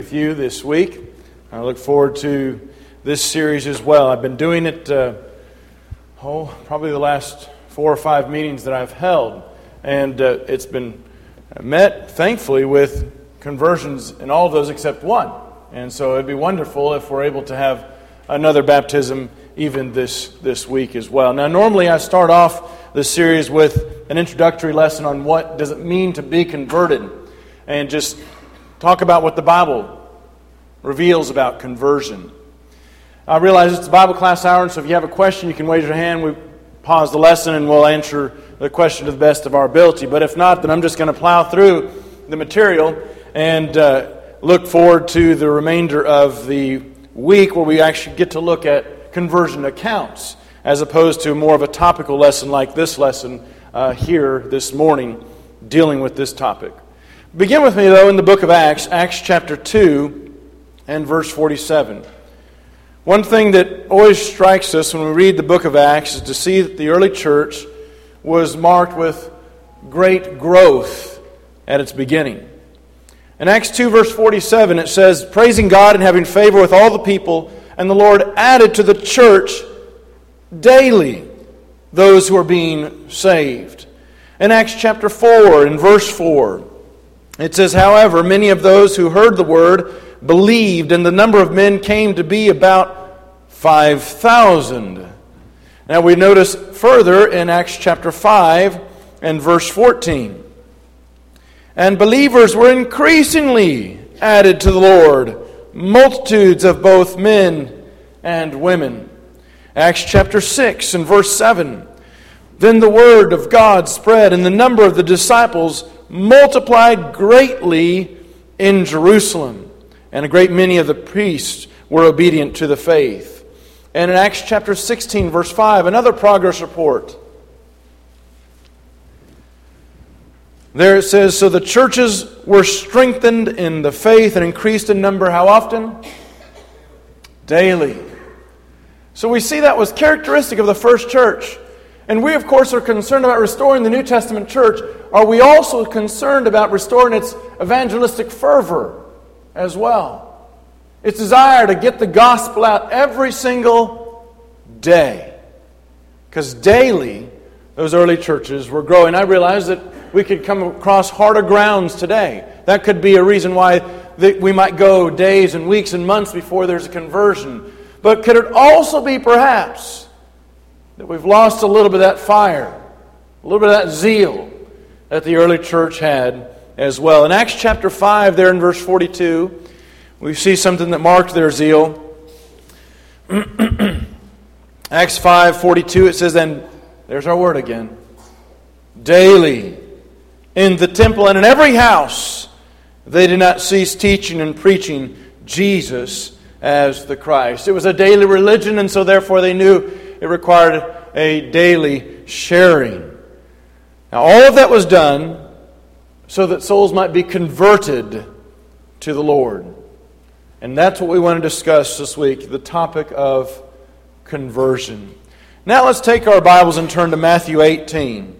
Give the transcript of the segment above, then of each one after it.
With you this week. I look forward to this series as well. I've been doing it probably the last 4 or 5 meetings that I've held, and it's been met, thankfully, with conversions in all of those except one. And so it'd be wonderful if we're able to have another baptism even this week as well. Now, normally I start off the series with an introductory lesson on what does it mean to be converted, and just talk about what the Bible reveals about conversion. I realize it's a Bible class hour, and so if you have a question, you can raise your hand. We pause the lesson, and we'll answer the question to the best of our ability. But if not, then I'm just going to plow through the material and look forward to the remainder of the week where we actually get to look at conversion accounts, as opposed to more of a topical lesson like this lesson here this morning, dealing with this topic. Begin with me, though, in the book of Acts, Acts chapter 2 and verse 47. One thing that always strikes us when we read the book of Acts is to see that the early church was marked with great growth at its beginning. In Acts 2 verse 47 it says, "Praising God and having favor with all the people, and the Lord added to the church daily those who are being saved." In Acts chapter 4 and verse 4, it says, "However, many of those who heard the word believed, and the number of men came to be about 5,000. Now we notice further in Acts chapter 5 and verse 14, "And believers were increasingly added to the Lord, multitudes of both men and women." Acts chapter 6 and verse 7, "Then the word of God spread, and the number of the disciples multiplied greatly in Jerusalem, and a great many of the priests were obedient to the faith." And in Acts chapter 16, verse 5, another progress report. There it says, "So the churches were strengthened in the faith and increased in number." How often? Daily. So we see that was characteristic of the first church. And we, of course, are concerned about restoring the New Testament church. Are we also concerned about restoring its evangelistic fervor as well? Its desire to get the gospel out every single day. Because daily, those early churches were growing. I realize that we could come across harder grounds today. That could be a reason why we might go days and weeks and months before there's a conversion. But could it also be perhaps that we've lost a little bit of that fire, a little bit of that zeal that the early church had as well? In Acts chapter 5, there in verse 42, we see something that marked their zeal. Acts 5:42, it says, "And there's our word again, daily in the temple and in every house they did not cease teaching and preaching Jesus as the Christ." It was a daily religion, and so therefore they knew it required a daily sharing. Now all of that was done so that souls might be converted to the Lord. And that's what we want to discuss this week, the topic of conversion. Now let's take our Bibles and turn to Matthew 18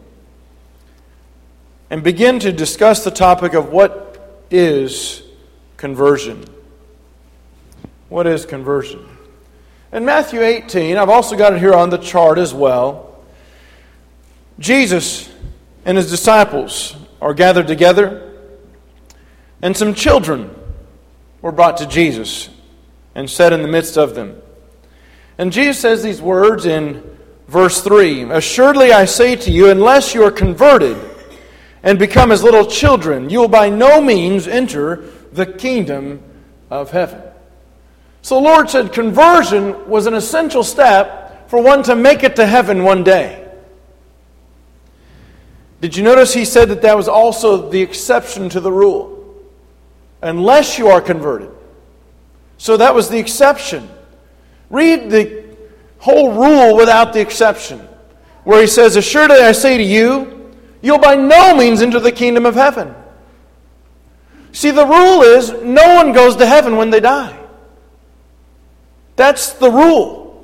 and begin to discuss the topic of what is conversion. What is conversion? In Matthew 18, I've also got it here on the chart as well, Jesus and His disciples are gathered together, and some children were brought to Jesus and set in the midst of them. And Jesus says these words in verse 3, "Assuredly I say to you, unless you are converted and become as little children, you will by no means enter the kingdom of heaven." So the Lord said conversion was an essential step for one to make it to heaven one day. Did you notice He said that was also the exception to the rule? Unless you are converted. So that was the exception. Read the whole rule without the exception, where He says, "Assuredly I say to you, you'll by no means enter the kingdom of heaven." See, the rule is no one goes to heaven when they die. That's the rule.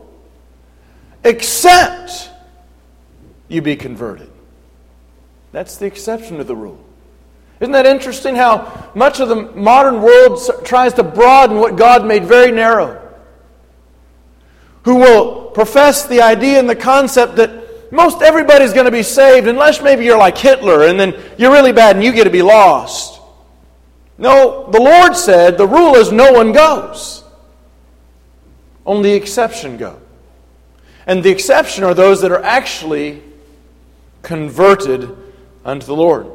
Except you be converted. That's the exception to the rule. Isn't that interesting how much of the modern world tries to broaden what God made very narrow? Who will profess the idea and the concept that most everybody's going to be saved unless maybe you're like Hitler and then you're really bad and you get to be lost. No, the Lord said the rule is no one goes. Only the exception go. And the exception are those that are actually converted unto the Lord.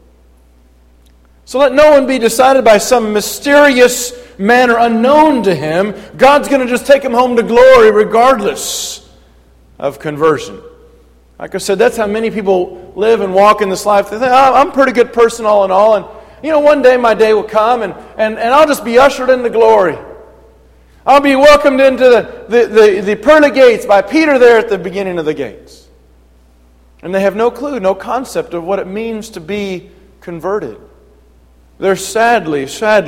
So let no one be decided by some mysterious manner unknown to him. God's going to just take him home to glory regardless of conversion. Like I said, that's how many people live and walk in this life. They think, I'm a pretty good person all in all. And one day my day will come and I'll just be ushered into glory. I'll be welcomed into the pearly gates by Peter there at the beginning of the gates. And they have no clue, no concept of what it means to be converted. They're sadly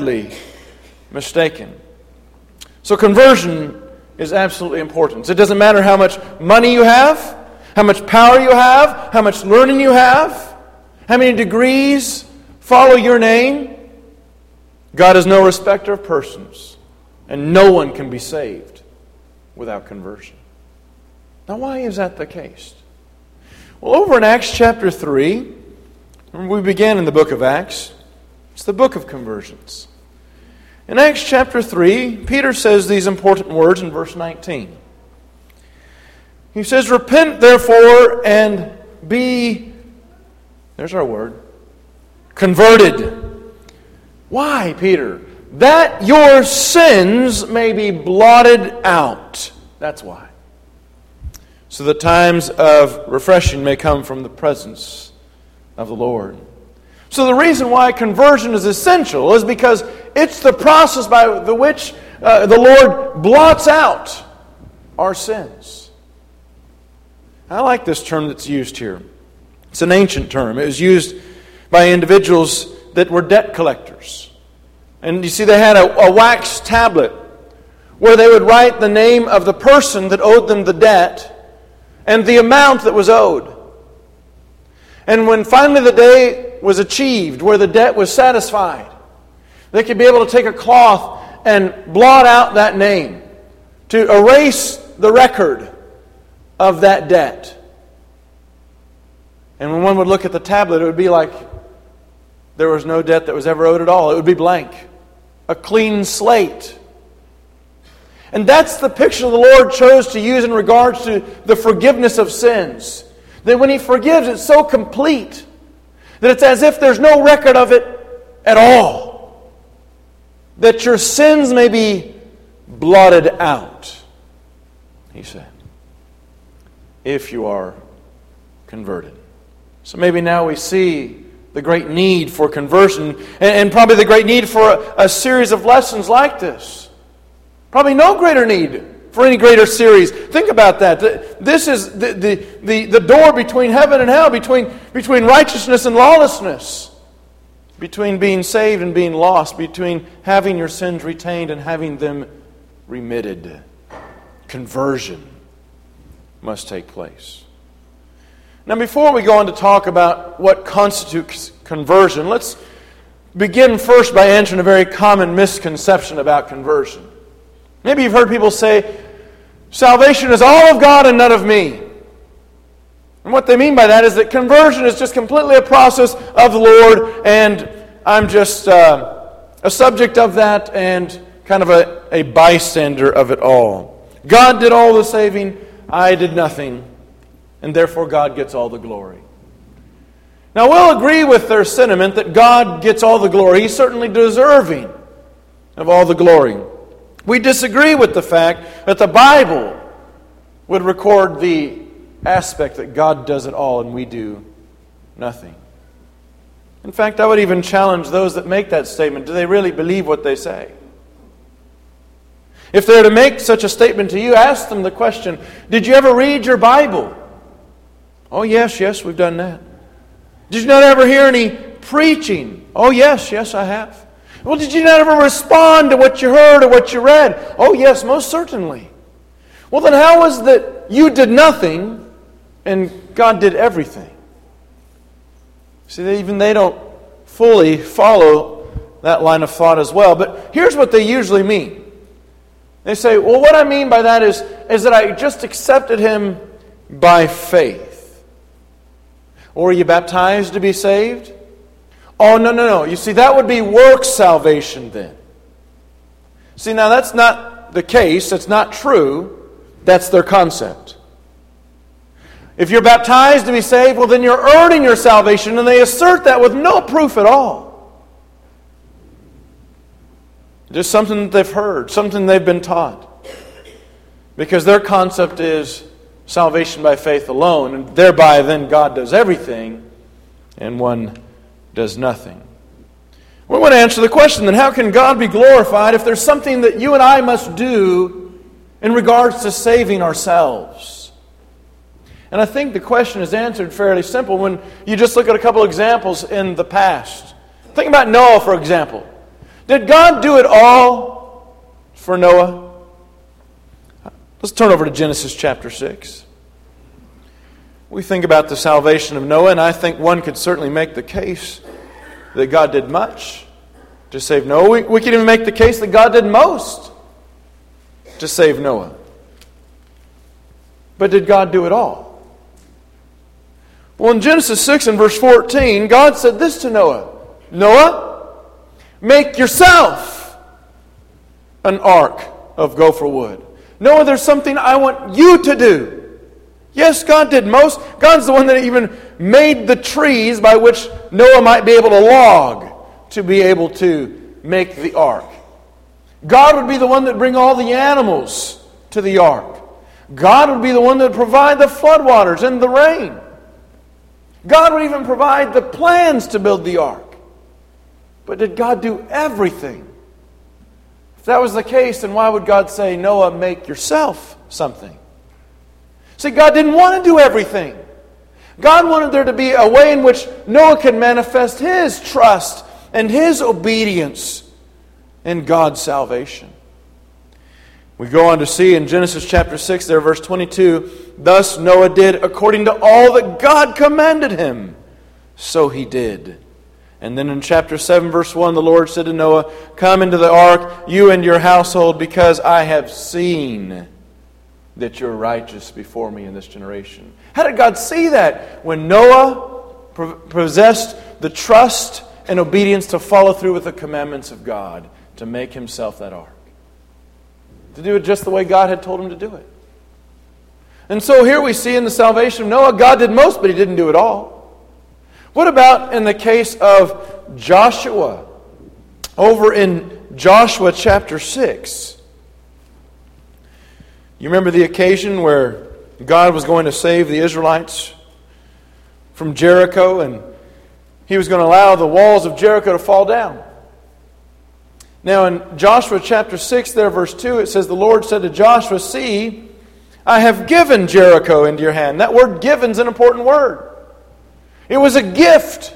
mistaken. So conversion is absolutely important. It doesn't matter how much money you have, how much power you have, how much learning you have, how many degrees follow your name. God is no respecter of persons, and no one can be saved without conversion. Now, why is that the case? Well, over in Acts chapter 3, we began in the book of Acts. It's the book of conversions. In Acts chapter 3, Peter says these important words in verse 19. He says, "Repent therefore and be," there's our word, "converted." Why, Peter? "That your sins may be blotted out." That's why. So that times of refreshing may come from the presence of the Lord. So the reason why conversion is essential is because it's the process by which the Lord blots out our sins. I like this term that's used here. It's an ancient term. It was used by individuals that were debt collectors. And you see, they had a wax tablet where they would write the name of the person that owed them the debt and the amount that was owed. And when finally the day was achieved, where the debt was satisfied, they could be able to take a cloth and blot out that name to erase the record of that debt. And when one would look at the tablet, it would be like there was no debt that was ever owed at all. It would be blank. A clean slate. And that's the picture the Lord chose to use in regards to the forgiveness of sins. That when He forgives, it's so complete that it's as if there's no record of it at all. That your sins may be blotted out, He said, if you are converted. So maybe now we see the great need for conversion and probably the great need for a series of lessons like this. Probably no greater need for any greater series. Think about that. This is the door between heaven and hell, between righteousness and lawlessness, between being saved and being lost, between having your sins retained and having them remitted. Conversion must take place. Now, before we go on to talk about what constitutes conversion, let's begin first by answering a very common misconception about conversion. Maybe you've heard people say, salvation is all of God and none of me. And what they mean by that is that conversion is just completely a process of the Lord, and I'm just a subject of that and kind of a bystander of it all. God did all the saving, I did nothing, and therefore God gets all the glory. Now, we'll agree with their sentiment that God gets all the glory. He's certainly deserving of all the glory. We disagree with the fact that the Bible would record the aspect that God does it all and we do nothing. In fact, I would even challenge those that make that statement. Do they really believe what they say? If they're to make such a statement to you, ask them the question, did you ever read your Bible? Oh, yes, we've done that. Did you not ever hear any preaching? Oh, yes, I have. Well, did you not ever respond to what you heard or what you read? Oh, yes, most certainly. Well, then how is that you did nothing and God did everything? See, even they don't fully follow that line of thought as well. But here's what they usually mean. They say, well, what I mean by that is that I just accepted Him by faith. Or are you baptized to be saved? Oh, no. You see, that would be works salvation then. See, now that's not the case. That's not true. That's their concept. If you're baptized to be saved, well, then you're earning your salvation, and they assert that with no proof at all. Just something that they've heard, something they've been taught. Because their concept is salvation by faith alone, and thereby then God does everything, and one does nothing. We want to answer the question, then how can God be glorified if there's something that you and I must do in regards to saving ourselves? And I think the question is answered fairly simple when you just look at a couple examples in the past. Think about Noah, for example. Did God do it all for Noah? Let's turn over to Genesis chapter 6. We think about the salvation of Noah, and I think one could certainly make the case that God did much to save Noah. We could even make the case that God did most to save Noah. But did God do it all? Well, in Genesis 6 and verse 14, God said this to Noah. Noah, make yourself an ark of gopher wood. Noah, there's something I want you to do. Yes, God did most. God's the one that even made the trees by which Noah might be able to log to be able to make the ark. God would be the one that bring all the animals to the ark. God would be the one that would provide the floodwaters and the rain. God would even provide the plans to build the ark. But did God do everything? If that was the case, then why would God say, Noah, make yourself something? See, God didn't want to do everything. God wanted there to be a way in which Noah could manifest his trust and his obedience in God's salvation. We go on to see in Genesis chapter 6, there, verse 22, thus Noah did according to all that God commanded him. So he did. And then in chapter 7, verse 1, the Lord said to Noah, come into the ark, you and your household, because I have seen that you're righteous before me in this generation. How did God see that? When Noah possessed the trust and obedience to follow through with the commandments of God, to make himself that ark. To do it just the way God had told him to do it. And so here we see in the salvation of Noah, God did most, but He didn't do it all. What about in the case of Joshua? Over in Joshua chapter 6. You remember the occasion where God was going to save the Israelites from Jericho, and He was going to allow the walls of Jericho to fall down. Now in Joshua chapter 6, there verse 2, it says, the Lord said to Joshua, see, I have given Jericho into your hand. That word given is an important word. It was a gift.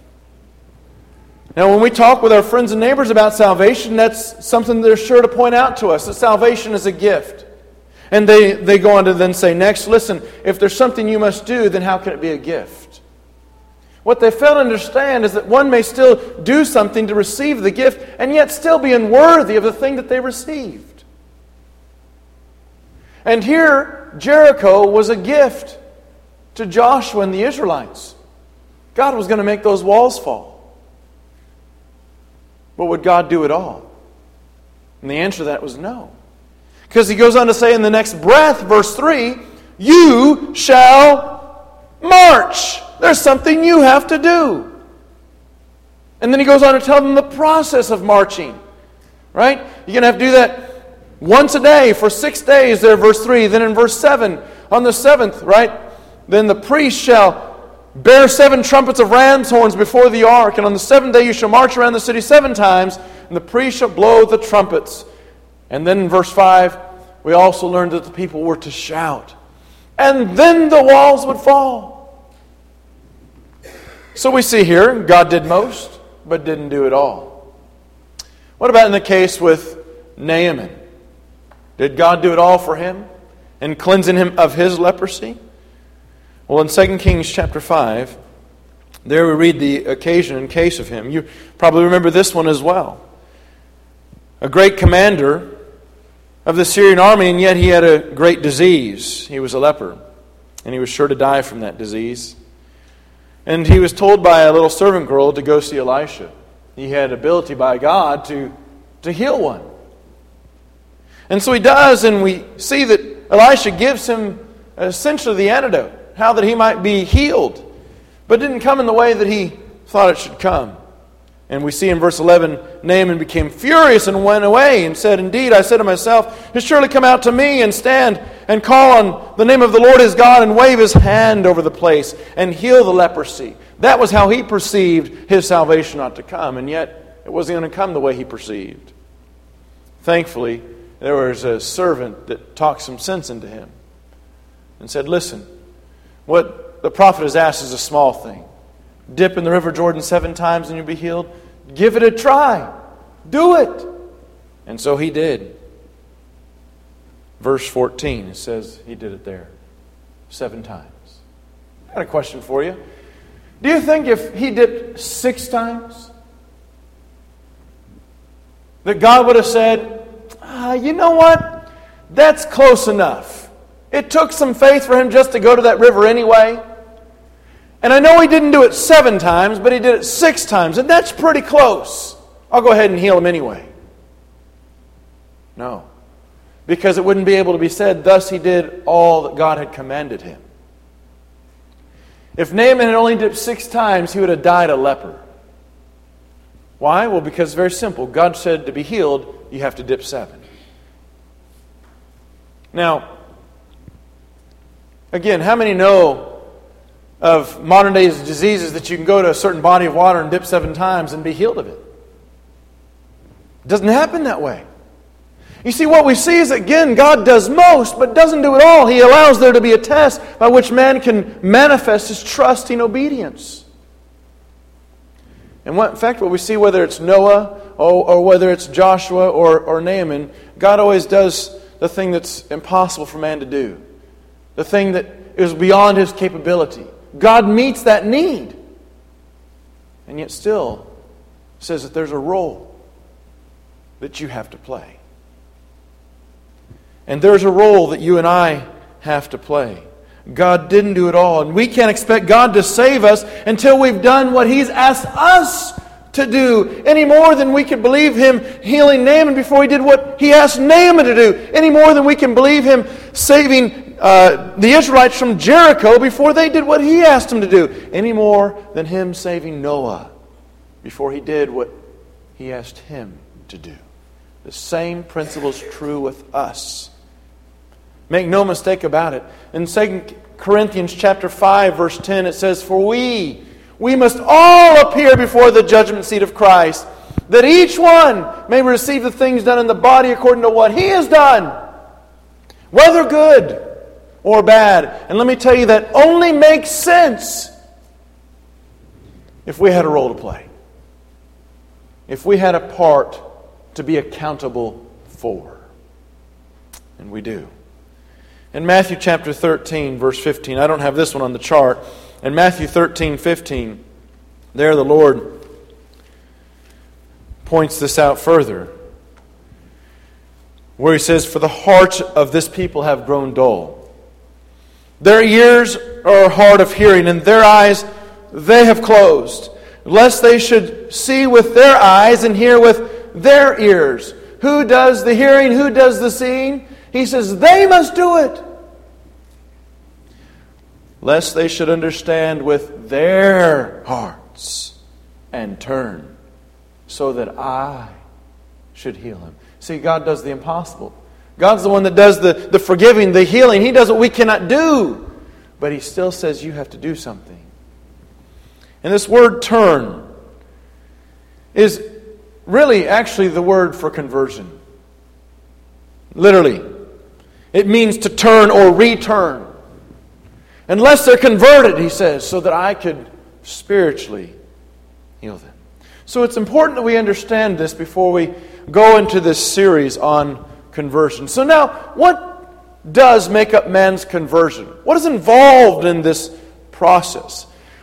Now when we talk with our friends and neighbors about salvation, that's something they're sure to point out to us, that salvation is a gift. And they go on to then say next, listen, if there's something you must do, then how can it be a gift? What they fail to understand is that one may still do something to receive the gift and yet still be unworthy of the thing that they received. And here, Jericho was a gift to Joshua and the Israelites. God was going to make those walls fall. But would God do it all? And the answer to that was no. Because He goes on to say in the next breath, verse 3, you shall march. There's something you have to do. And then He goes on to tell them the process of marching. Right? You're going to have to do that once a day for 6 days there, verse 3. Then in verse 7, on the 7th, right? Then the priest shall bear 7 trumpets of ram's horns before the ark. And on the 7th day you shall march around the city 7 times. And the priest shall blow the trumpets. And then in verse 5, we also learned that the people were to shout. And then the walls would fall. So we see here, God did most, but didn't do it all. What about in the case with Naaman? Did God do it all for him and cleansing him of his leprosy? Well, in 2 Kings chapter 5, There we read the occasion and case of him. You probably remember this one as well. A great commander of the Syrian army, and yet he had a great disease. He was a leper, and he was sure to die from that disease. And he was told by a little servant girl to go see Elisha. He had ability by God to heal one. And so he does, and we see that Elisha gives him essentially the antidote, how that he might be healed. But it didn't come in the way that he thought it should come. And we see in verse 11, Naaman became furious and went away and said, "Indeed, I said to myself, he'll surely come out to me and stand and call on the name of the Lord his God and wave his hand over the place and heal the leprosy." That was how he perceived his salvation ought to come, and yet it wasn't going to come the way he perceived. Thankfully, there was a servant that talked some sense into him and said, "Listen, what the prophet has asked is a small thing. Dip in the river Jordan 7 times and you'll be healed. Give it a try. Do it." And so he did. Verse 14, it says he did it there 7 times. I got a question for you. Do you think if he dipped 6 times, that God would have said, "You know what? That's close enough. It took some faith for him just to go to that river anyway. And I know he didn't do it 7 times, but he did it 6 times, and that's pretty close. I'll go ahead and heal him anyway." No. Because it wouldn't be able to be said, "Thus he did all that God had commanded him." If Naaman had only dipped 6 times, he would have died a leper. Why? Well, because it's very simple. God said to be healed, you have to dip 7. Now, again, how many know of modern day diseases that you can go to a certain body of water and dip 7 times and be healed of it? It doesn't happen that way. You see, what we see is, again, God does most, but doesn't do it all. He allows there to be a test by which man can manifest his trust in obedience. And in fact, what we see, whether it's Noah or whether it's Joshua or Naaman, God always does the thing that's impossible for man to do. The thing that is beyond his capability. God meets that need. And yet still says that there's a role that you have to play. And there's a role that you and I have to play. God didn't do it all. And we can't expect God to save us until we've done what He's asked us to do. Any more than we could believe Him healing Naaman before He did what He asked Naaman to do. Any more than we can believe Him saving the Israelites from Jericho before they did what He asked them to do. Any more than Him saving Noah before he did what He asked him to do. The same principle is true with us. Make no mistake about it. In 2 Corinthians chapter 5, verse 10, it says, "For we must all appear before the judgment seat of Christ, that each one may receive the things done in the body according to what he has done, whether good or bad." And let me tell you, that only makes sense if we had a role to play. If we had a part to be accountable for. And we do. In Matthew chapter 13, verse 15, I don't have this one on the chart. In Matthew 13, 15, there the Lord points this out further, where He says, "For the hearts of this people have grown dull. Their ears are hard of hearing, and their eyes they have closed, lest they should see with their eyes and hear with their ears." Who does the hearing? Who does the seeing? He says they must do it. "Lest they should understand with their hearts and turn, so that I should heal him." See, God does the impossible. God's the one that does the forgiving, the healing. He does what we cannot do. But He still says you have to do something. And this word turn is really actually the word for conversion. Literally. It means to turn or return. Unless they're converted, He says, so that I could spiritually heal them. So it's important that we understand this before we go into this series on conversion. So now, what does make up man's conversion? What is involved in this process?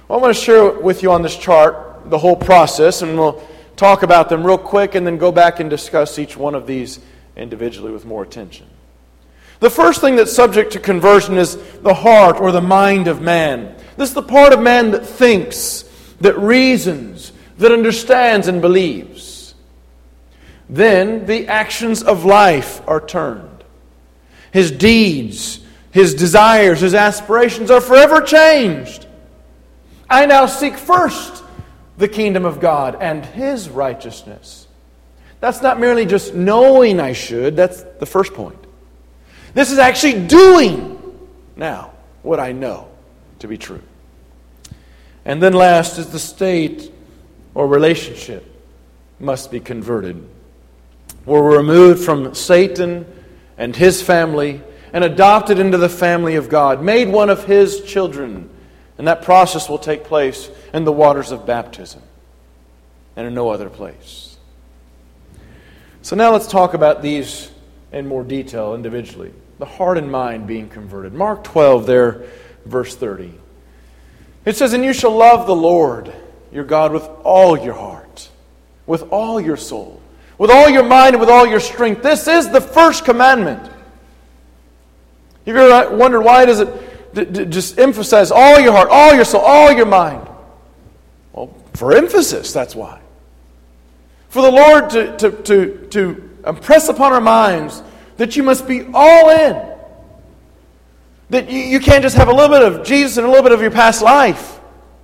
Well, I want to share with you on this chart the whole process, and we'll talk about them real quick and then go back and discuss each one of these individually with more attention. The first thing that's subject to conversion is the heart or the mind of man. This is the part of man that thinks, that reasons, that understands and believes. Then the actions of life are turned. His deeds, his desires, his aspirations are forever changed. I now seek first the kingdom of God and His righteousness. That's not merely just knowing I should. That's the first point. This is actually doing now what I know to be true. And then last is the state or relationship must be converted. We're removed from Satan and his family and adopted into the family of God, made one of His children. And that process will take place in the waters of baptism and in no other place. So now let's talk about these in more detail individually. The heart and mind being converted. Mark 12 there, verse 30. It says, "And you shall love the Lord your God with all your heart, with all your soul, with all your mind, and with all your strength." This is the first commandment. Have you ever wondered why does it just emphasize all your heart, all your soul, all your mind? Well, for emphasis, that's why. For the Lord to impress upon our minds that you must be all in. That you can't just have a little bit of Jesus and a little bit of your past life.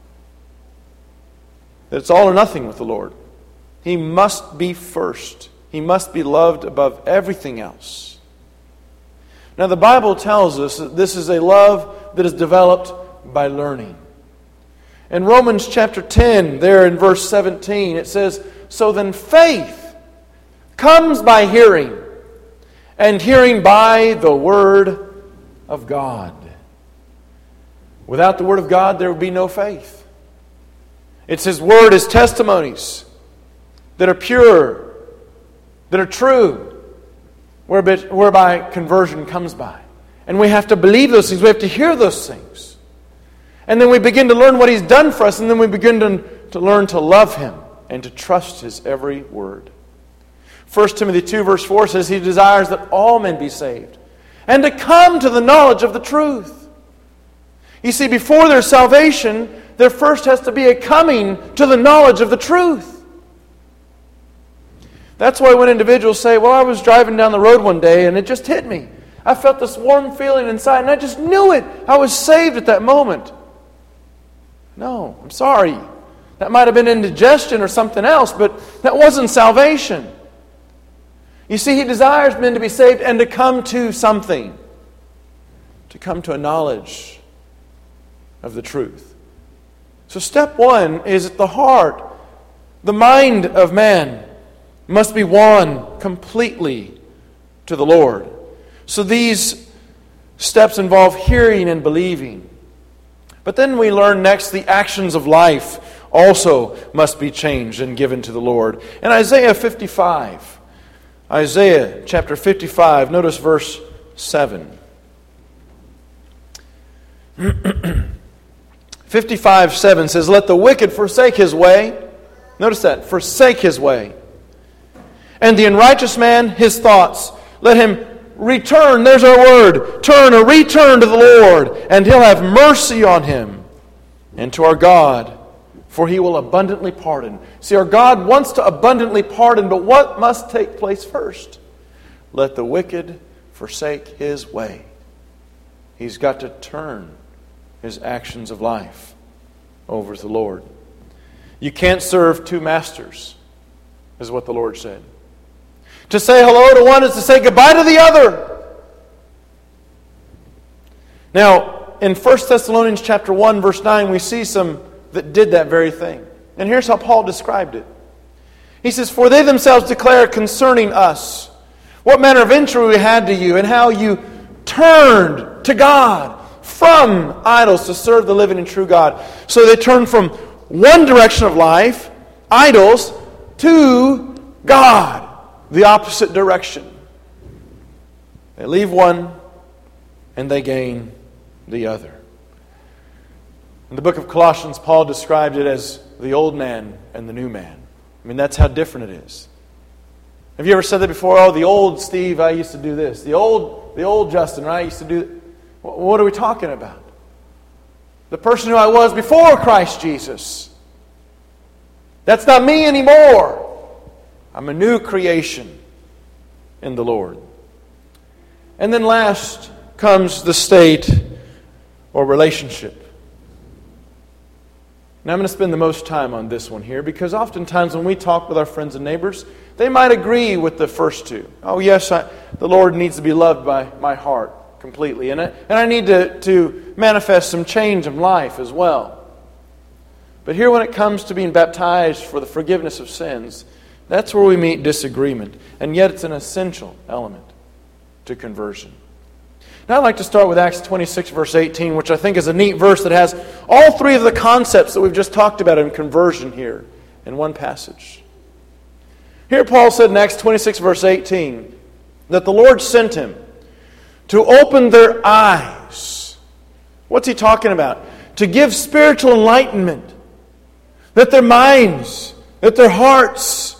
That it's all or nothing with the Lord. He must be first. He must be loved above everything else. Now the Bible tells us that this is a love that is developed by learning. In Romans chapter 10, there in verse 17, it says, "So then faith comes by hearing, and hearing by the Word of God." Without the Word of God, there would be no faith. It's His Word, His testimonies that are pure, that are true, whereby conversion comes by. And we have to believe those things. We have to hear those things. And then we begin to learn what He's done for us, and then we begin to learn to love Him and to trust His every word. 1 Timothy 2 verse 4 says, "He desires that all men be saved and to come to the knowledge of the truth." You see, before their salvation, there first has to be a coming to the knowledge of the truth. That's why when individuals say, "Well, I was driving down the road one day and it just hit me. I felt this warm feeling inside and I just knew it. I was saved at that moment." No, I'm sorry. That might have been indigestion or something else, but that wasn't salvation. You see, He desires men to be saved and to come to something. To come to a knowledge of the truth. So step one is at the heart. The mind of man must be won completely to the Lord. So these steps involve hearing and believing. But then we learn next the actions of life also must be changed and given to the Lord. In Isaiah 55, Isaiah chapter 55, notice verse 7. 55:7 says, "Let the wicked forsake his way." Notice that, forsake his way. "And the unrighteous man his thoughts. Let him return," there's our word, turn or return to the Lord, "and He'll have mercy on him, and to our God, for He will abundantly pardon." See, our God wants to abundantly pardon, but what must take place first? Let the wicked forsake his way. He's got to turn his actions of life over to the Lord. You can't serve two masters, is what the Lord said. To say hello to one is to say goodbye to the other. Now, in 1 Thessalonians chapter 1, verse 9, we see some that did that very thing. And here's how Paul described it. He says, "For they themselves declare concerning us what manner of entry we had to you, and how you turned to God from idols to serve the living and true God." So they turned from one direction of life, idols, to God, the opposite direction. They leave one and they gain the other. In the book of Colossians, Paul described it as the old man and the new man. I mean, that's how different it is. Have you ever said that before? Oh, the old Steve, I used to do this. The old Justin, right? I used to do... What are we talking about? The person who I was before Christ Jesus. That's not me anymore. I'm a new creation in the Lord. And then last comes the state or relationship. Now I'm going to spend the most time on this one here because oftentimes when we talk with our friends and neighbors, they might agree with the first two. Oh yes, the Lord needs to be loved by my heart completely. And I need to manifest some change in life as well. But here when it comes to being baptized for the forgiveness of sins, that's where we meet disagreement. And yet it's an essential element to conversion. Now I'd like to start with Acts 26, verse 18, which I think is a neat verse that has all three of the concepts that we've just talked about in conversion here in one passage. Here Paul said in Acts 26, verse 18, that the Lord sent him to open their eyes. What's he talking about? To give spiritual enlightenment, that their minds, that their hearts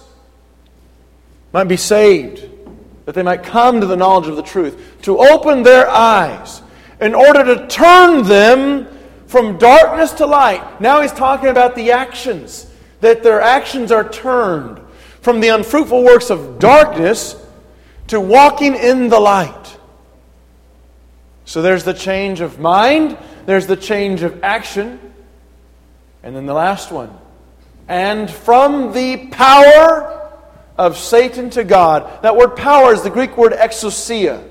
might be saved, that they might come to the knowledge of the truth, to open their eyes in order to turn them from darkness to light. Now he's talking about the actions, that their actions are turned from the unfruitful works of darkness to walking in the light. So there's the change of mind, there's the change of action, and then the last one. And from the power of Satan to God. That word power is the Greek word exousia,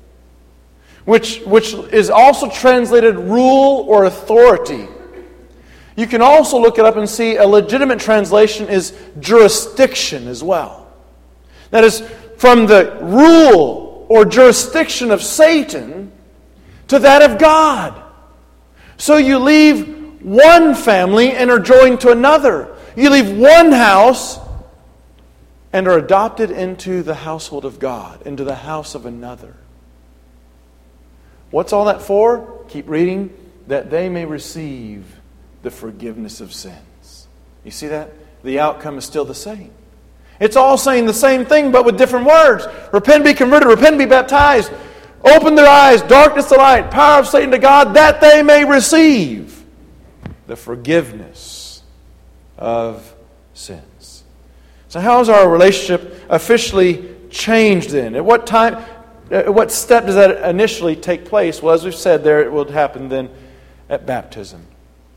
which is also translated rule or authority. You can also look it up and see a legitimate translation is jurisdiction as well. That is, from the rule or jurisdiction of Satan to that of God. So you leave one family and are joined to another. You leave one house and are adopted into the household of God, into the house of another. What's all that for? Keep reading. That they may receive the forgiveness of sins. You see that? The outcome is still the same. It's all saying the same thing, but with different words. Repent, be converted. Repent, be baptized. Open their eyes, darkness to light, power of Satan to God, that they may receive the forgiveness of sins. So how is our relationship officially changed then? At what step does that initially take place? Well, as we've said there, it will happen then at baptism.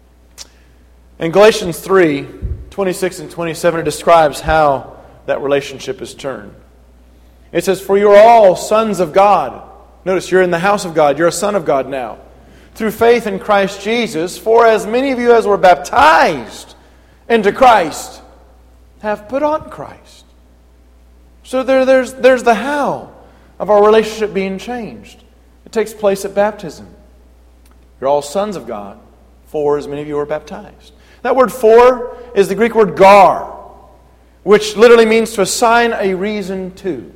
In Galatians 3, 26 and 27, it describes how that relationship is turned. It says, "For you are all sons of God." Notice, you're in the house of God. You're a son of God now. "Through faith in Christ Jesus, for as many of you as were baptized into Christ have put on Christ." So there's the how of our relationship being changed. It takes place at baptism. You're all sons of God, for as many of you are baptized. That word "for" is the Greek word "gar," which literally means to assign a reason to.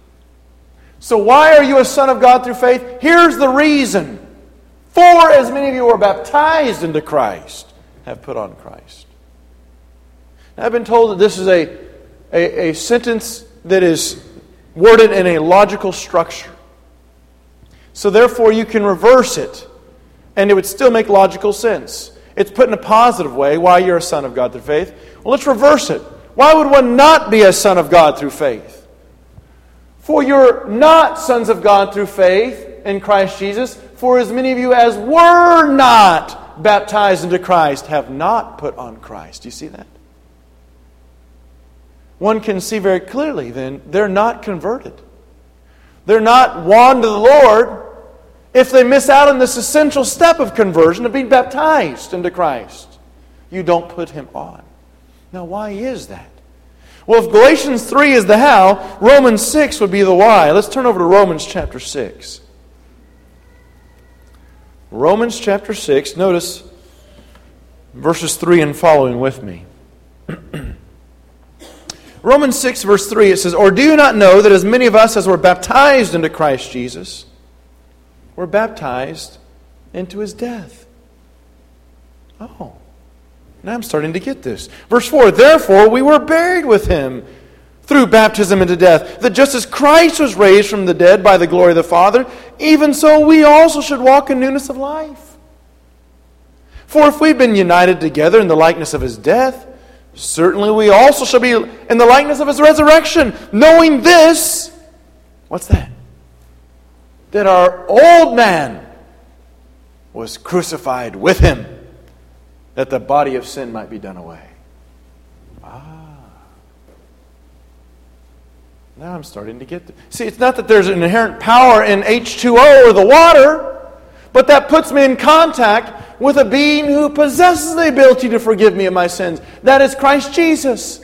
So why are you a son of God through faith? Here's the reason. For as many of you who are baptized into Christ have put on Christ. Now, I've been told that this is a sentence that is worded in a logical structure. So therefore you can reverse it and it would still make logical sense. It's put in a positive way, why you're a son of God through faith. Well, let's reverse it. Why would one not be a son of God through faith? For you're not sons of God through faith in Christ Jesus, for as many of you as were not baptized into Christ have not put on Christ. Do you see that? One can see very clearly then they're not converted. They're not won to the Lord if they miss out on this essential step of conversion, of being baptized into Christ. You don't put Him on. Now, why is that? Well, if Galatians 3 is the how, Romans 6 would be the why. Let's turn over to Romans chapter 6. Romans chapter 6, notice verses 3 and following with me. Romans 6 verse 3, it says, "Or do you not know that as many of us as were baptized into Christ Jesus were baptized into His death?" Oh, now I'm starting to get this. Verse 4, therefore we were buried with Him through baptism into death, that just as Christ was raised from the dead by the glory of the Father, even so we also should walk in newness of life. For if we've been united together in the likeness of His death, certainly we also shall be in the likeness of His resurrection, knowing this, what's that? That our old man was crucified with Him, that the body of sin might be done away. Now I'm starting to get See, it's not that there's an inherent power in H2O or the water, but that puts me in contact with a being who possesses the ability to forgive me of my sins. That is Christ Jesus.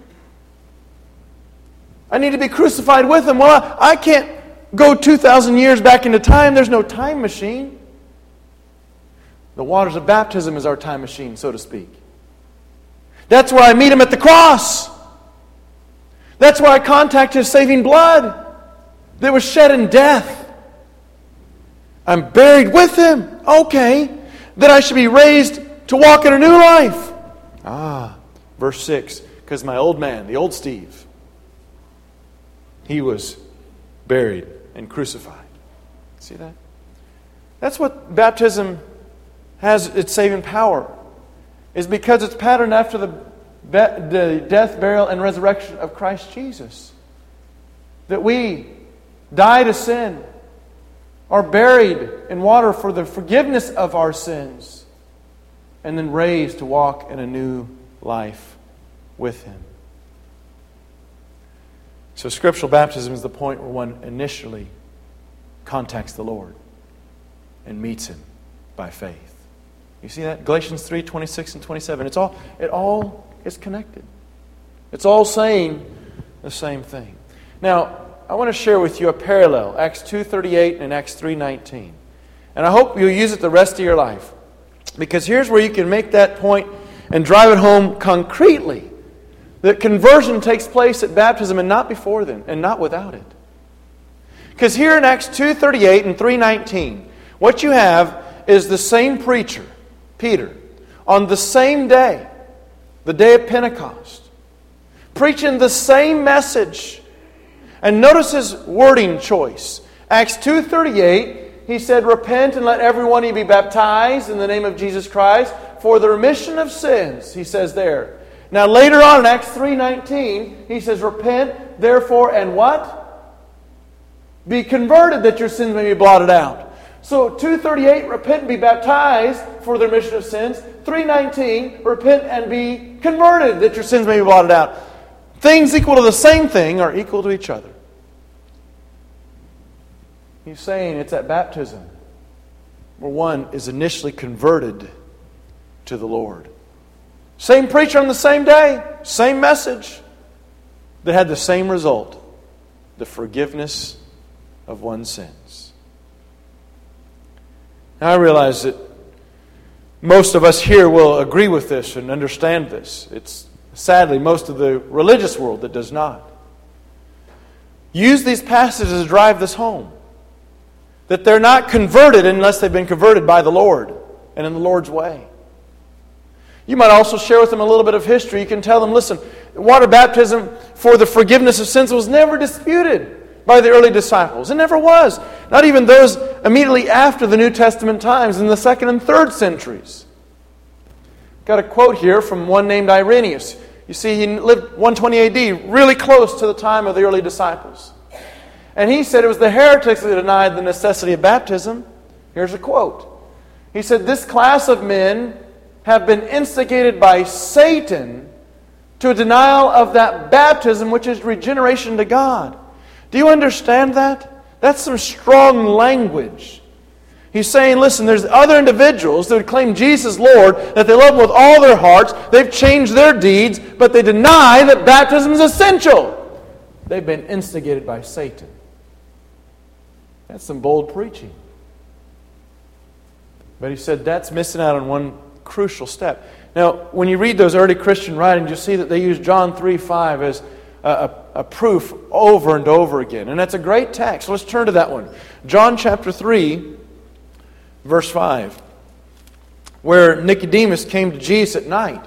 I need to be crucified with Him. Well, I can't go 2,000 years back into time. There's no time machine. The waters of baptism is our time machine, so to speak. That's where I meet Him at the cross. That's where I contact His saving blood that was shed in death. I'm buried with Him. Okay. That I should be raised to walk in a new life. Verse 6. Because my old man, the old Steve, he was buried and crucified. See that? That's what baptism has its saving power. Is because it's patterned after the death, burial, and resurrection of Christ Jesus. That we die to sin, are buried in water for the forgiveness of our sins, and then raised to walk in a new life with Him. So scriptural baptism is the point where one initially contacts the Lord and meets Him by faith. You see that? Galatians 3, 26 and 27. It all is connected. It's all saying the same thing. Now, I want to share with you a parallel, Acts 2:38 and Acts 3:19. And I hope you'll use it the rest of your life. Because here's where you can make that point and drive it home concretely. That conversion takes place at baptism and not before then, and not without it. Because here in Acts 2:38 and 3:19, what you have is the same preacher, Peter, on the same day, the day of Pentecost, preaching the same message. And notice his wording choice. Acts 2:38, he said, repent and let every one of you be baptized in the name of Jesus Christ for the remission of sins, he says there. Now later on in Acts 3:19, he says, repent therefore and what? Be converted that your sins may be blotted out. So 2:38, repent and be baptized for the remission of sins. 3:19, repent and be converted that your sins may be blotted out. Things equal to the same thing are equal to each other. He's saying it's at baptism where one is initially converted to the Lord. Same preacher on the same day, same message, that had the same result, the forgiveness of one's sins. Now I realize that most of us here will agree with this and understand this. It's sadly most of the religious world that does not. Use these passages to drive this home. That they're not converted unless they've been converted by the Lord and in the Lord's way. You might also share with them a little bit of history. You can tell them, listen, water baptism for the forgiveness of sins was never disputed by the early disciples. It never was. Not even those immediately after the New Testament times in the 2nd and 3rd centuries. Got a quote here from one named Irenaeus. You see, he lived 120 AD, really close to the time of the early disciples. And he said it was the heretics that denied the necessity of baptism. Here's a quote. He said, this class of men have been instigated by Satan to a denial of that baptism which is regeneration to God. Do you understand that? That's some strong language. He's saying, listen, there's other individuals that would claim Jesus Lord, that they love Him with all their hearts, they've changed their deeds, but they deny that baptism is essential. They've been instigated by Satan. That's some bold preaching. But he said that's missing out on one crucial step. Now, when you read those early Christian writings, you see that they use John 3:5 as a proof over and over again. And that's a great text. Let's turn to that one. John chapter 3, verse 5. where Nicodemus came to Jesus at night.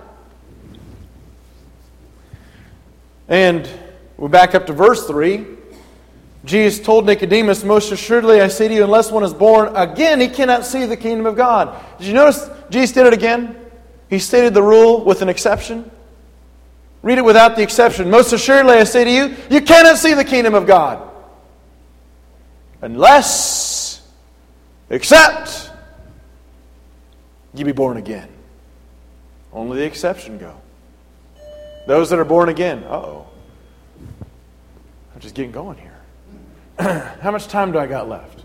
And we back up to verse 3. Jesus told Nicodemus, "Most assuredly I say to you, unless one is born again, he cannot see the kingdom of God." Did you notice Jesus did it again? He stated the rule with an exception. Read it without the exception. "Most assuredly I say to you, you cannot see the kingdom of God unless, except, you be born again." Only the exception go. Those that are born again. I'm just getting going here. How much time do I got left?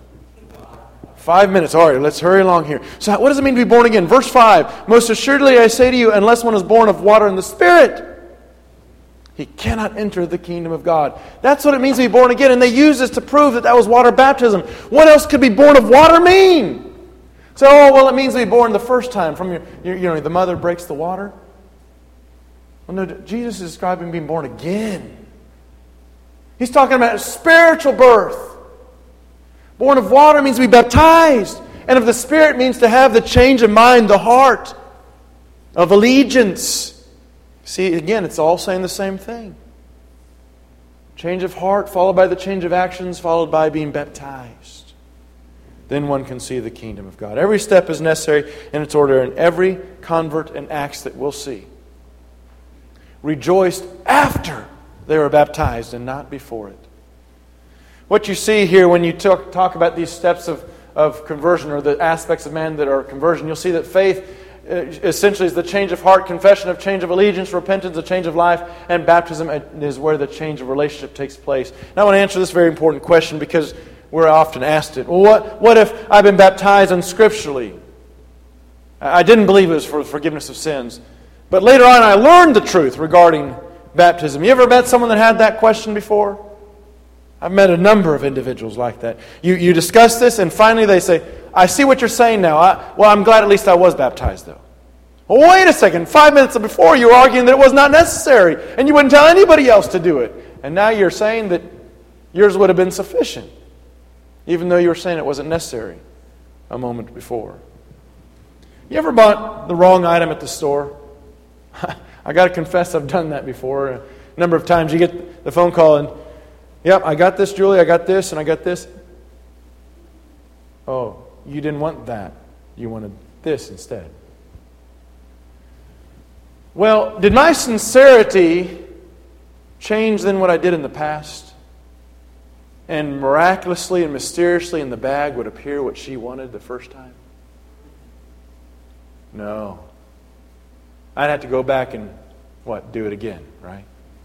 5 minutes. All right, let's hurry along here. So what does it mean to be born again? Verse 5. "Most assuredly I say to you, unless one is born of water and the Spirit, he cannot enter the kingdom of God." That's what it means to be born again. And they use this to prove that was water baptism. What else could be born of water mean? So, it means to be born the first time. From the mother breaks the water. Well, no, Jesus is describing being born again. He's talking about a spiritual birth. Born of water means to be baptized. And of the Spirit means to have the change of mind, the heart of allegiance. See, again, it's all saying the same thing. Change of heart followed by the change of actions, followed by being baptized. Then one can see the kingdom of God. Every step is necessary in its order, and every convert and acts that we'll see rejoiced after they were baptized and not before it. What you see here when you talk about these steps of conversion, or the aspects of man that are conversion, you'll see that faith essentially is the change of heart, confession of change of allegiance, repentance, a change of life, and baptism is where the change of relationship takes place. Now I want to answer this very important question because we're often asked it. Well, what if I've been baptized unscripturally? I didn't believe it was for the forgiveness of sins. But later on I learned the truth regarding baptism. You ever met someone that had that question before? I've met a number of individuals like that. You discuss this and finally they say, "I see what you're saying now. I'm glad at least I was baptized though." Well, wait a second. 5 minutes before you were arguing that it was not necessary and you wouldn't tell anybody else to do it. And now you're saying that yours would have been sufficient, even though you were saying it wasn't necessary a moment before. You ever bought the wrong item at the store? I got to confess I've done that before. A number of times you get the phone call and, "Yep, I got this, Julie, I got this, and I got this." "Oh, you didn't want that. You wanted this instead." Well, did my sincerity change than what I did in the past? And miraculously and mysteriously in the bag would appear what she wanted the first time? No. I'd have to go back and, do it again, right?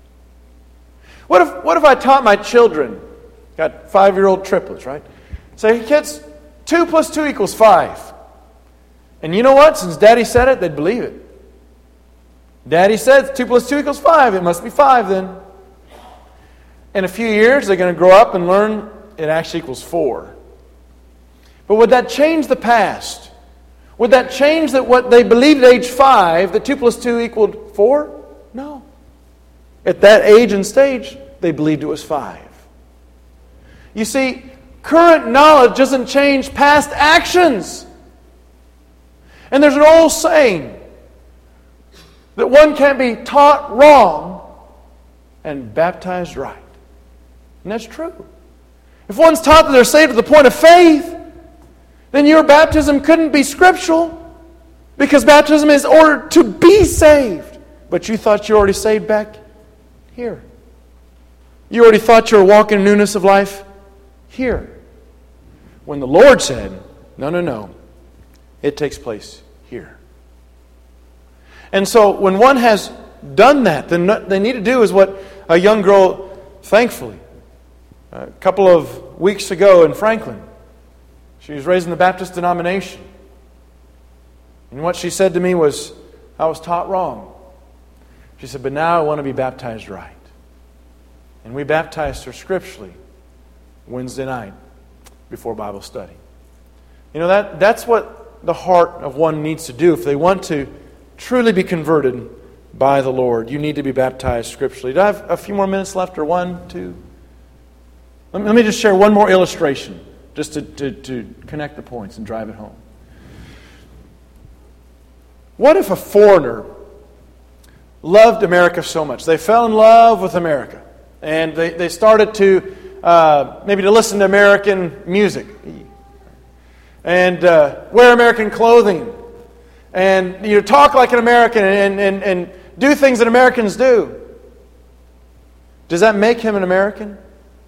What if I taught my children, got 5-year-old triplets, right? Say, "Hey kids, 2 plus 2 equals 5. And you know what? Since Daddy said it, they'd believe it. Daddy said 2 plus 2 equals 5. It must be 5 then. In a few years, they're going to grow up and learn it actually equals 4. But would that change the past? Would that change that what they believed at age 5, that 2 plus 2 equaled 4? No. At that age and stage, they believed it was 5. You see, current knowledge doesn't change past actions. And there's an old saying that one can't be taught wrong and baptized right. And that's true. If one's taught that they're saved to the point of faith, then your baptism couldn't be scriptural, because baptism is ordered to be saved. But you thought you were already saved back here. You already thought you were walking in newness of life here. When the Lord said, no, it takes place here. And so when one has done that, then what they need to do is what a young girl, thankfully, a couple of weeks ago in Franklin, she was raised in the Baptist denomination. And what she said to me was, "I was taught wrong." She said, "But now I want to be baptized right." And we baptized her scripturally Wednesday night before Bible study. You know, that's what the heart of one needs to do. If they want to truly be converted by the Lord, you need to be baptized scripturally. Do I have a few more minutes left, or 1, 2? Let me just share one more illustration, just to connect the points and drive it home. What if a foreigner loved America so much? They fell in love with America. And they started to maybe to listen to American music. And wear American clothing. And talk like an American and do things that Americans do. Does that make him an American?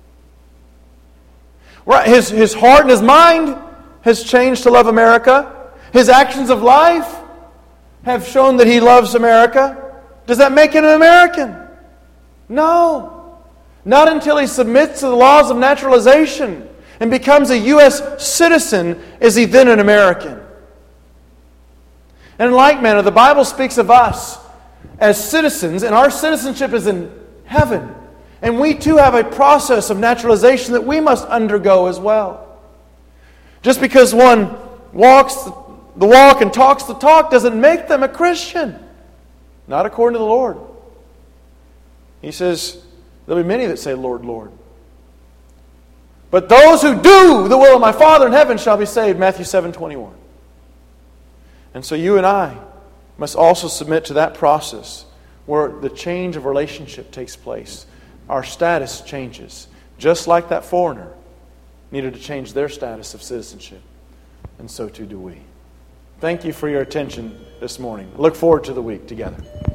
Right. His heart and his mind has changed to love America. His actions of life have shown that he loves America. Does that make him an American? No. Not until he submits to the laws of naturalization and becomes a U.S. citizen is he then an American. And in like manner, the Bible speaks of us as citizens, and our citizenship is in heaven. And we too have a process of naturalization that we must undergo as well. Just because one walks the walk and talks the talk doesn't make them a Christian. Not according to the Lord. He says, there'll be many that say, Lord, Lord. But those who do the will of my Father in heaven shall be saved. Matthew 7:21. And so you and I must also submit to that process where the change of relationship takes place. Our status changes. Just like that foreigner needed to change their status of citizenship. And so too do we. Thank you for your attention this morning. Look forward to the week together.